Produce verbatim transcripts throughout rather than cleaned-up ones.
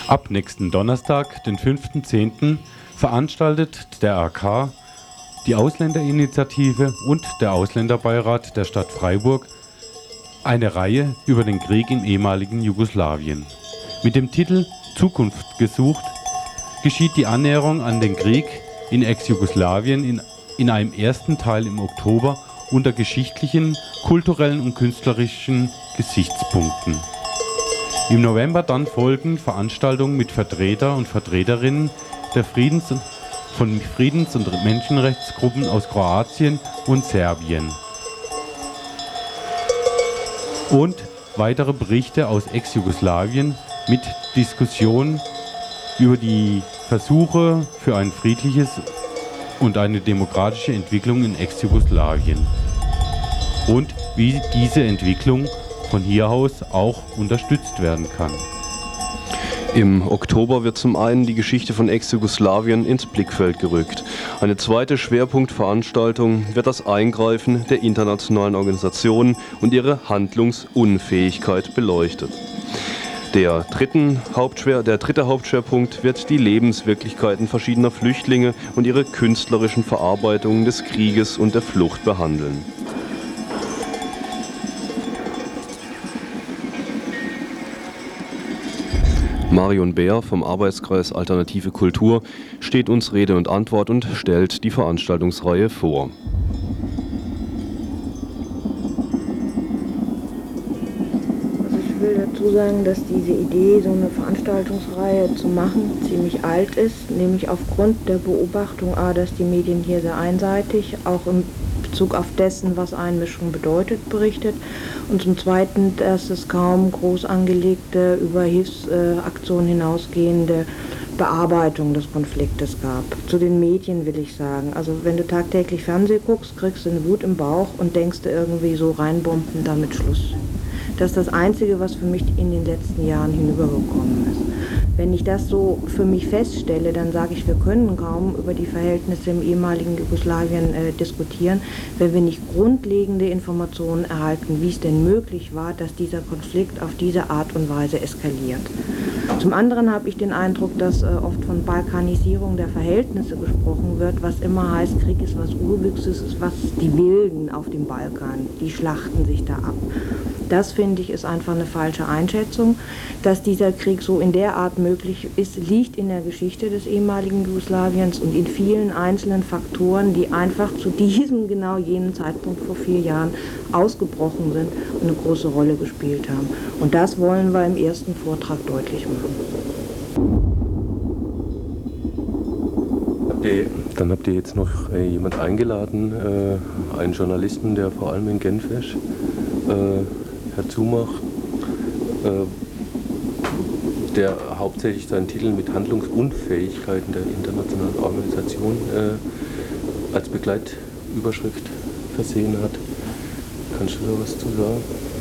Ab nächsten Donnerstag, den fünften zehnten, veranstaltet der A K, die Ausländerinitiative und der Ausländerbeirat der Stadt Freiburg eine Reihe über den Krieg im ehemaligen Jugoslawien. Mit dem Titel Zukunft gesucht geschieht die Annäherung an den Krieg in Ex-Jugoslawien in, in einem ersten Teil im Oktober unter geschichtlichen, kulturellen und künstlerischen Gesichtspunkten. Im November dann folgen Veranstaltungen mit Vertreter und Vertreterinnen der Friedens- von Friedens- und Menschenrechtsgruppen aus Kroatien und Serbien. Und weitere Berichte aus Ex-Jugoslawien mit Diskussionen über die Versuche für ein friedliches und eine demokratische Entwicklung in Ex-Jugoslawien und wie diese Entwicklung von hier aus auch unterstützt werden kann. Im Oktober wird zum einen die Geschichte von Ex-Jugoslawien ins Blickfeld gerückt. Eine zweite Schwerpunktveranstaltung wird das Eingreifen der internationalen Organisationen und ihre Handlungsunfähigkeit beleuchtet. Der, dritten Hauptschwer, der dritte Hauptschwerpunkt wird die Lebenswirklichkeiten verschiedener Flüchtlinge und ihre künstlerischen Verarbeitungen des Krieges und der Flucht behandeln. Marion Beer vom Arbeitskreis Alternative Kultur steht uns Rede und Antwort und stellt die Veranstaltungsreihe vor. Also ich will dazu sagen, dass diese Idee, so eine Veranstaltungsreihe zu machen, ziemlich alt ist, nämlich aufgrund der Beobachtung, a, dass die Medien hier sehr einseitig, auch im Bezug auf dessen, was Einmischung bedeutet, berichtet. Und zum Zweiten, dass es kaum groß angelegte, über Hilfsaktionen hinausgehende Bearbeitung des Konfliktes gab. Zu den Medien will ich sagen, also wenn du tagtäglich Fernsehen guckst, kriegst du eine Wut im Bauch und denkst du irgendwie so reinbomben, damit Schluss. Das ist das Einzige, was für mich in den letzten Jahren hinübergekommen ist. Wenn ich das so für mich feststelle, dann sage ich, wir können kaum über die Verhältnisse im ehemaligen Jugoslawien äh, diskutieren, wenn wir nicht grundlegende Informationen erhalten, wie es denn möglich war, dass dieser Konflikt auf diese Art und Weise eskaliert. Zum anderen habe ich den Eindruck, dass äh, oft von Balkanisierung der Verhältnisse gesprochen wird, was immer heißt, Krieg ist was Urwüchses, ist was die Wilden auf dem Balkan, die schlachten sich da ab. Das, finde ich, ist einfach eine falsche Einschätzung. Dass dieser Krieg so in der Art möglich ist, liegt in der Geschichte des ehemaligen Jugoslawiens und in vielen einzelnen Faktoren, die einfach zu diesem genau jenen Zeitpunkt vor vier Jahren ausgebrochen sind und eine große Rolle gespielt haben. Und das wollen wir im ersten Vortrag deutlich machen. Habt ihr, dann habt ihr jetzt noch äh, jemand eingeladen, äh, einen Journalisten, der vor allem in Genf ist. Äh, Herr Zumach, äh, der hauptsächlich seinen Titel mit Handlungsunfähigkeiten der internationalen Organisation äh, als Begleitüberschrift versehen hat. Kannst du da was zu sagen?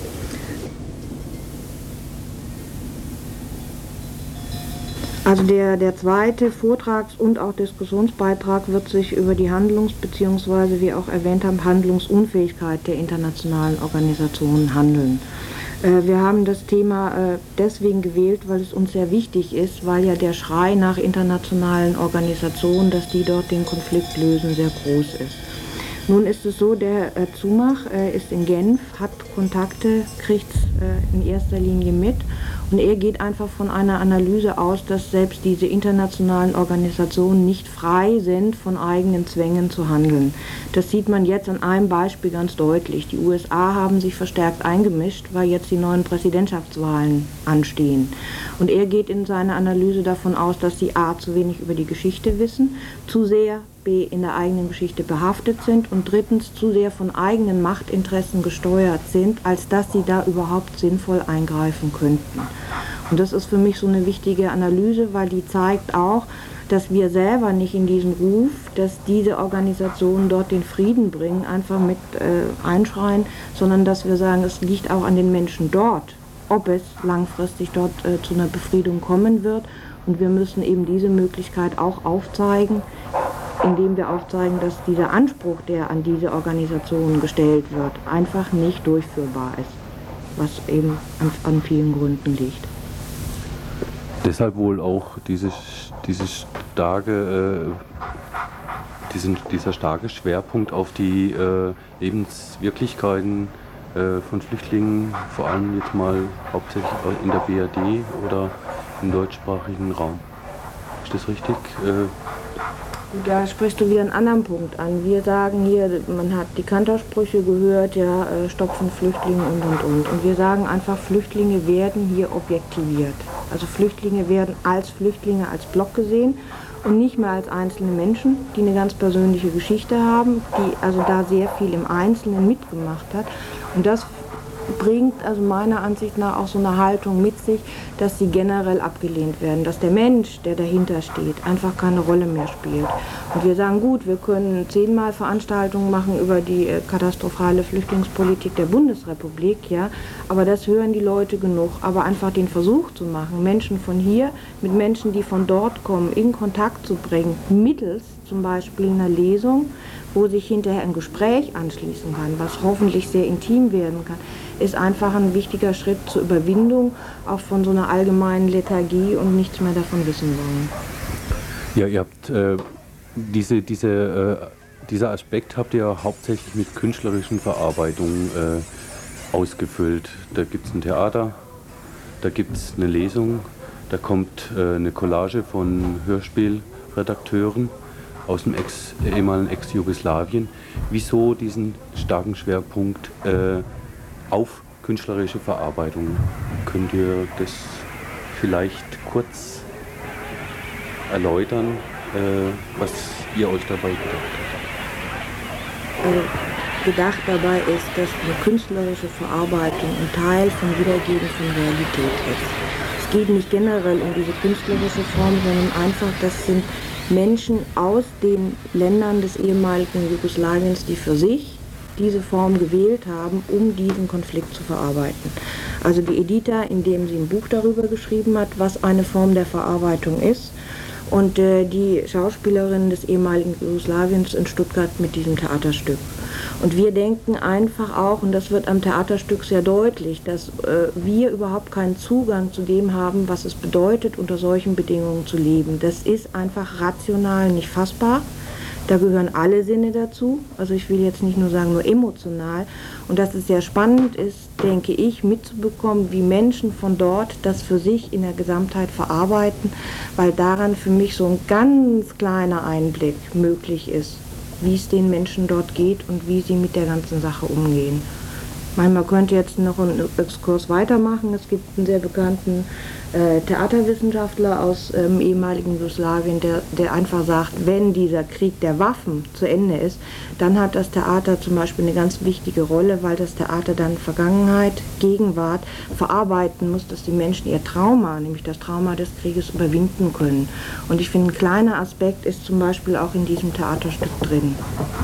Also der, der zweite Vortrags- und auch Diskussionsbeitrag wird sich über die Handlungs- bzw. wie auch erwähnt haben, Handlungsunfähigkeit der internationalen Organisationen handeln. Äh, wir haben das Thema äh, deswegen gewählt, weil es uns sehr wichtig ist, weil ja der Schrei nach internationalen Organisationen, dass die dort den Konflikt lösen, sehr groß ist. Nun ist es so, der äh, Zumach äh, ist in Genf, hat Kontakte, kriegt es äh, in erster Linie mit und er geht einfach von einer Analyse aus, dass selbst diese internationalen Organisationen nicht frei sind, von eigenen Zwängen zu handeln. Das sieht man jetzt an einem Beispiel ganz deutlich. Die U S A haben sich verstärkt eingemischt, weil jetzt die neuen Präsidentschaftswahlen anstehen. Und er geht in seiner Analyse davon aus, dass sie a. zu wenig über die Geschichte wissen, zu sehr b. in der eigenen Geschichte behaftet sind und drittens zu sehr von eigenen Machtinteressen gesteuert sind, als dass sie da überhaupt sinnvoll eingreifen könnten. Und das ist für mich so eine wichtige Analyse, weil die zeigt auch, dass wir selber nicht in diesen Ruf, dass diese Organisationen dort den Frieden bringen, einfach mit äh, einschreien, sondern dass wir sagen, es liegt auch an den Menschen dort, ob es langfristig dort äh, zu einer Befriedung kommen wird. Und wir müssen eben diese Möglichkeit auch aufzeigen, indem wir aufzeigen, dass dieser Anspruch, der an diese Organisationen gestellt wird, einfach nicht durchführbar ist, was eben an, an vielen Gründen liegt. Deshalb wohl auch diese, diese starke, äh, diesen, dieser starke Schwerpunkt auf die äh, Lebenswirklichkeiten äh, von Flüchtlingen, vor allem jetzt mal hauptsächlich in der B R D oder im deutschsprachigen Raum. Ist das richtig? Äh, Da sprichst du wieder einen anderen Punkt an. Wir sagen hier, man hat die Kantorsprüche gehört, ja, äh, stopfen Flüchtlinge und und und. Und wir sagen einfach, Flüchtlinge werden hier objektiviert. Also Flüchtlinge werden als Flüchtlinge, als Block gesehen und nicht mehr als einzelne Menschen, die eine ganz persönliche Geschichte haben, die also da sehr viel im Einzelnen mitgemacht hat. Und das bringt also meiner Ansicht nach auch so eine Haltung mit sich, dass sie generell abgelehnt werden, dass der Mensch, der dahinter steht, einfach keine Rolle mehr spielt. Und wir sagen, gut, wir können zehnmal Veranstaltungen machen über die äh, katastrophale Flüchtlingspolitik der Bundesrepublik, ja, aber das hören die Leute genug. Aber einfach den Versuch zu machen, Menschen von hier mit Menschen, die von dort kommen, in Kontakt zu bringen, mittels zum Beispiel einer Lesung, wo sich hinterher ein Gespräch anschließen kann, was hoffentlich sehr intim werden kann, ist einfach ein wichtiger Schritt zur Überwindung auch von so einer allgemeinen Lethargie und nichts mehr davon wissen wollen. Ja, ihr habt äh, diese, diese, äh, dieser Aspekt habt ihr hauptsächlich mit künstlerischen Verarbeitungen äh, ausgefüllt. Da gibt es ein Theater, da gibt es eine Lesung, da kommt äh, eine Collage von Hörspielredakteuren aus dem Ex, ehemaligen Ex-Jugoslawien. Wieso diesen starken Schwerpunkt äh, auf künstlerische Verarbeitung? Könnt ihr das vielleicht kurz erläutern, äh, was ihr euch dabei gedacht habt? Also gedacht dabei ist, dass eine künstlerische Verarbeitung ein Teil vom Wiedergeben von Realität ist. Es geht nicht generell um diese künstlerische Form, sondern einfach, das sind Menschen aus den Ländern des ehemaligen Jugoslawiens, die für sich diese Form gewählt haben, um diesen Konflikt zu verarbeiten. Also die Edita, indem sie ein Buch darüber geschrieben hat, was eine Form der Verarbeitung ist, und äh, die Schauspielerin des ehemaligen Jugoslawiens in Stuttgart mit diesem Theaterstück. Und wir denken einfach auch, und das wird am Theaterstück sehr deutlich, dass äh, wir überhaupt keinen Zugang zu dem haben, was es bedeutet, unter solchen Bedingungen zu leben. Das ist einfach rational nicht fassbar. Da gehören alle Sinne dazu. Also ich will jetzt nicht nur sagen, nur emotional. Und dass es sehr spannend ist, denke ich, mitzubekommen, wie Menschen von dort das für sich in der Gesamtheit verarbeiten, weil daran für mich so ein ganz kleiner Einblick möglich ist, wie es den Menschen dort geht und wie sie mit der ganzen Sache umgehen. Man könnte jetzt noch einen Exkurs weitermachen. Es gibt einen sehr bekannten äh, Theaterwissenschaftler aus ähm, ehemaligen Jugoslawien, der, der einfach sagt, wenn dieser Krieg der Waffen zu Ende ist, dann hat das Theater zum Beispiel eine ganz wichtige Rolle, weil das Theater dann Vergangenheit, Gegenwart verarbeiten muss, dass die Menschen ihr Trauma, nämlich das Trauma des Krieges, überwinden können. Und ich finde, ein kleiner Aspekt ist zum Beispiel auch in diesem Theaterstück drin.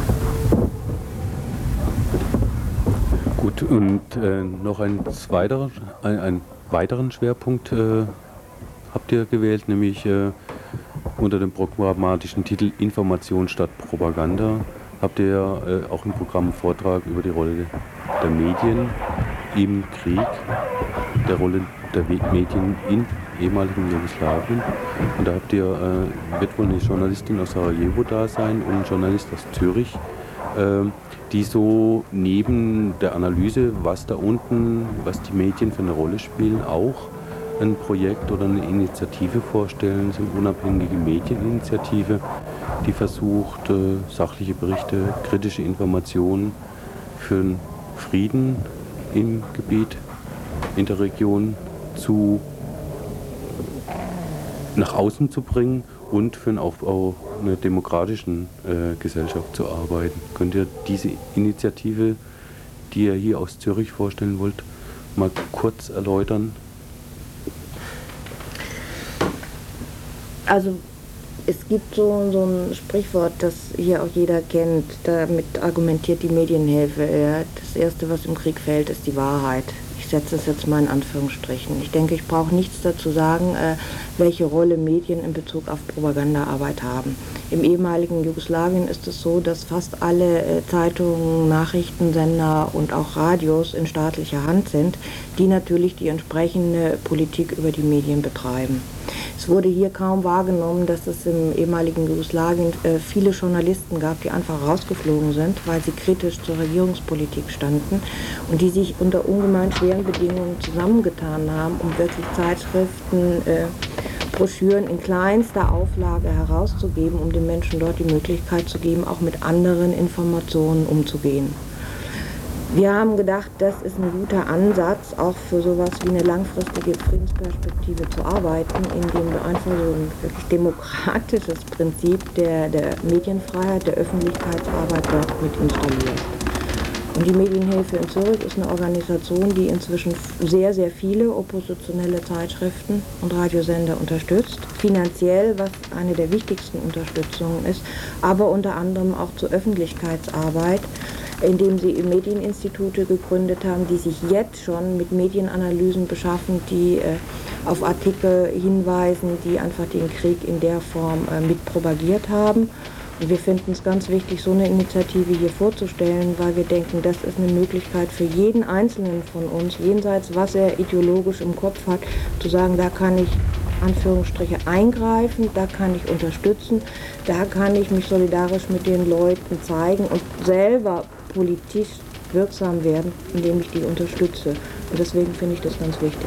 Gut, und äh, noch ein zweiter, ein, einen weiteren Schwerpunkt äh, habt ihr gewählt, nämlich äh, unter dem programmatischen Titel Information statt Propaganda habt ihr äh, auch im Programm einen Vortrag über die Rolle der Medien im Krieg, der Rolle der Medien in ehemaligen Jugoslawien. Und da habt ihr, äh, wird wohl eine Journalistin aus Sarajevo da sein und ein Journalist aus Zürich, äh, die so neben der Analyse, was da unten, was die Medien für eine Rolle spielen, auch ein Projekt oder eine Initiative vorstellen. Das ist eine unabhängige Medieninitiative, die versucht, äh, sachliche Berichte, kritische Informationen für den Frieden im Gebiet, in der Region zu nach außen zu bringen und für den Aufbau einer demokratischen äh, Gesellschaft zu arbeiten. Könnt ihr diese Initiative, die ihr hier aus Zürich vorstellen wollt, mal kurz erläutern? Also es gibt so, so ein Sprichwort, das hier auch jeder kennt, damit argumentiert die Medienhilfe. Ja. Das Erste, was im Krieg fällt, ist die Wahrheit. Ich setze es jetzt mal in Anführungsstrichen. Ich denke, ich brauche nichts dazu sagen, äh, welche Rolle Medien in Bezug auf Propagandaarbeit haben. Im ehemaligen Jugoslawien ist es so, dass fast alle äh, Zeitungen, Nachrichtensender und auch Radios in staatlicher Hand sind, die natürlich die entsprechende Politik über die Medien betreiben. Es wurde hier kaum wahrgenommen, dass es im ehemaligen Jugoslawien äh, viele Journalisten gab, die einfach rausgeflogen sind, weil sie kritisch zur Regierungspolitik standen und die sich unter ungemein schweren Bedingungen zusammengetan haben, um wirklich Zeitschriften, äh, Broschüren in kleinster Auflage herauszugeben, um den Menschen dort die Möglichkeit zu geben, auch mit anderen Informationen umzugehen. Wir haben gedacht, das ist ein guter Ansatz, auch für sowas wie eine langfristige Friedensperspektive zu arbeiten, indem wir einfach so ein wirklich demokratisches Prinzip der, der Medienfreiheit, der Öffentlichkeitsarbeit dort mit installieren. Und die Medienhilfe in Zürich ist eine Organisation, die inzwischen sehr, sehr viele oppositionelle Zeitschriften und Radiosender unterstützt. Finanziell, was eine der wichtigsten Unterstützungen ist, aber unter anderem auch zur Öffentlichkeitsarbeit, indem sie Medieninstitute gegründet haben, die sich jetzt schon mit Medienanalysen beschaffen, die äh, auf Artikel hinweisen, die einfach den Krieg in der Form äh, mit propagiert haben. Und wir finden es ganz wichtig, so eine Initiative hier vorzustellen, weil wir denken, das ist eine Möglichkeit für jeden Einzelnen von uns, jenseits was er ideologisch im Kopf hat, zu sagen, da kann ich Anführungsstriche eingreifen, da kann ich unterstützen, da kann ich mich solidarisch mit den Leuten zeigen und selber politisch wirksam werden, indem ich die unterstütze. Und deswegen finde ich das ganz wichtig.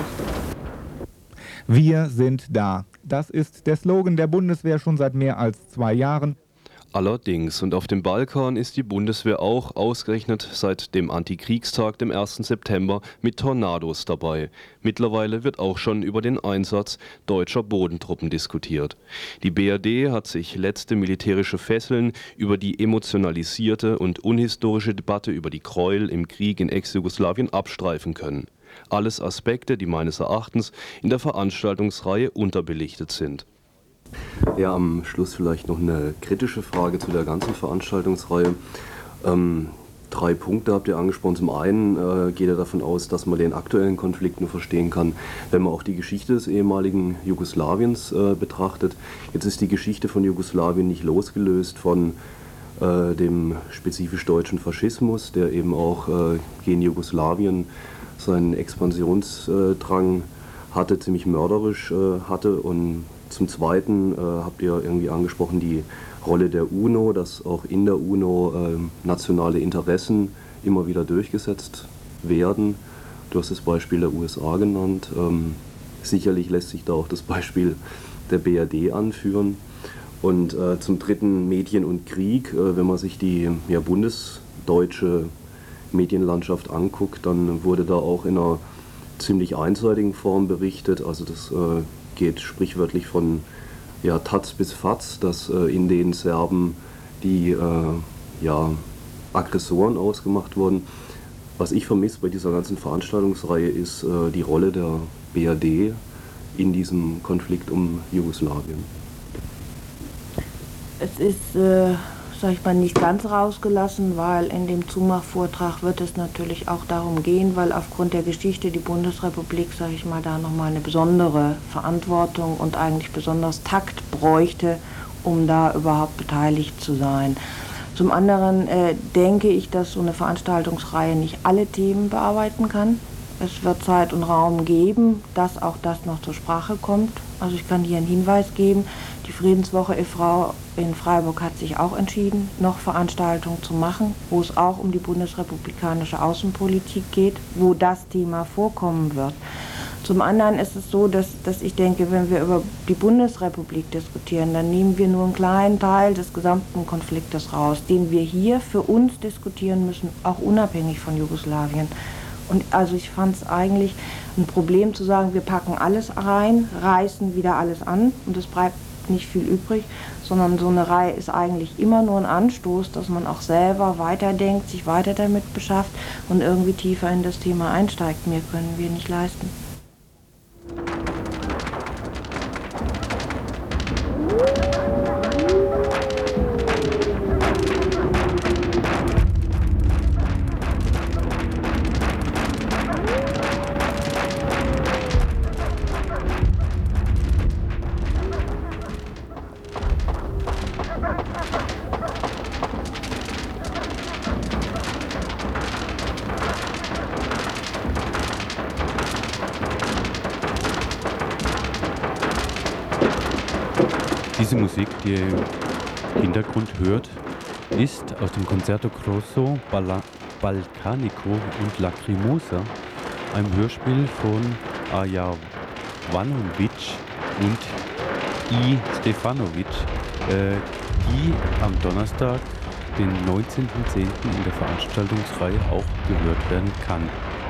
Wir sind da. Das ist der Slogan der Bundeswehr schon seit mehr als zwei Jahren. Allerdings, und auf dem Balkan ist die Bundeswehr auch ausgerechnet seit dem Antikriegstag, dem ersten September, mit Tornados dabei. Mittlerweile wird auch schon über den Einsatz deutscher Bodentruppen diskutiert. Die B R D hat sich letzte militärische Fesseln über die emotionalisierte und unhistorische Debatte über die Gräuel im Krieg in Ex-Jugoslawien abstreifen können. Alles Aspekte, die meines Erachtens in der Veranstaltungsreihe unterbelichtet sind. Ja, am Schluss vielleicht noch eine kritische Frage zu der ganzen Veranstaltungsreihe. Ähm, drei Punkte habt ihr angesprochen. Zum einen äh, geht er davon aus, dass man den aktuellen Konflikt nur verstehen kann, wenn man auch die Geschichte des ehemaligen Jugoslawiens äh, betrachtet. Jetzt ist die Geschichte von Jugoslawien nicht losgelöst von äh, dem spezifisch deutschen Faschismus, der eben auch äh, gegen Jugoslawien seinen Expansionsdrang hatte, ziemlich mörderisch äh, hatte. Und zum Zweiten äh, habt ihr irgendwie angesprochen die Rolle der UNO, dass auch in der UNO äh, nationale Interessen immer wieder durchgesetzt werden. Du hast das Beispiel der U S A genannt. Ähm, sicherlich lässt sich da auch das Beispiel der B R D anführen. Und äh, zum Dritten Medien und Krieg. Äh, wenn man sich die ja, bundesdeutsche Medienlandschaft anguckt, dann wurde da auch in einer ziemlich einseitigen Form berichtet. Also das äh, geht sprichwörtlich von ja, Taz bis Faz, dass äh, in den Serben die äh, ja, Aggressoren ausgemacht wurden. Was ich vermisse bei dieser ganzen Veranstaltungsreihe ist äh, die Rolle der B R D in diesem Konflikt um Jugoslawien. Es ist, äh, sag ich mal, nicht ganz rausgelassen, weil in dem Zumachvortrag wird es natürlich auch darum gehen, weil aufgrund der Geschichte die Bundesrepublik, sag ich mal, da nochmal eine besondere Verantwortung und eigentlich besonders Takt bräuchte, um da überhaupt beteiligt zu sein. Zum anderen äh, denke ich, dass so eine Veranstaltungsreihe nicht alle Themen bearbeiten kann. Es wird Zeit und Raum geben, dass auch das noch zur Sprache kommt. Also ich kann hier einen Hinweis geben, die Friedenswoche e V in Freiburg hat sich auch entschieden, noch Veranstaltungen zu machen, wo es auch um die bundesrepublikanische Außenpolitik geht, wo das Thema vorkommen wird. Zum anderen ist es so, dass, dass ich denke, wenn wir über die Bundesrepublik diskutieren, dann nehmen wir nur einen kleinen Teil des gesamten Konfliktes raus, den wir hier für uns diskutieren müssen, auch unabhängig von Jugoslawien. Und also ich fand es eigentlich ein Problem zu sagen, wir packen alles rein, reißen wieder alles an und es bleibt nicht viel übrig, sondern so eine Reihe ist eigentlich immer nur ein Anstoß, dass man auch selber weiterdenkt, sich weiter damit beschafft und irgendwie tiefer in das Thema einsteigt. Mehr können wir nicht leisten. Diese Musik, die ihr im Hintergrund hört, ist aus dem Concerto Grosso, Bala- Balkanico und Lacrimosa, einem Hörspiel von Aja Vanovic und I. Stefanovic, äh, die am Donnerstag, den neunzehnten zehnten in der Veranstaltungsreihe auch gehört werden kann.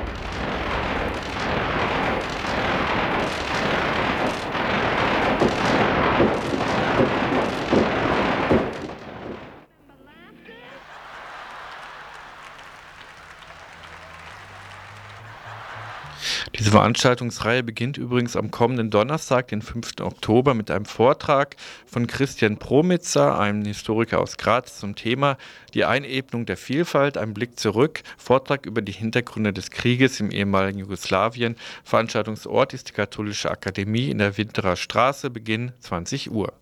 Diese Veranstaltungsreihe beginnt übrigens am kommenden Donnerstag, den fünften Oktober, mit einem Vortrag von Christian Promitzer, einem Historiker aus Graz, zum Thema Die Einebnung der Vielfalt, ein Blick zurück, Vortrag über die Hintergründe des Krieges im ehemaligen Jugoslawien. Veranstaltungsort ist die Katholische Akademie in der Winterer Straße, Beginn zwanzig Uhr.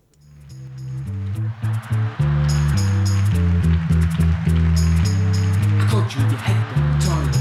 I told you you had to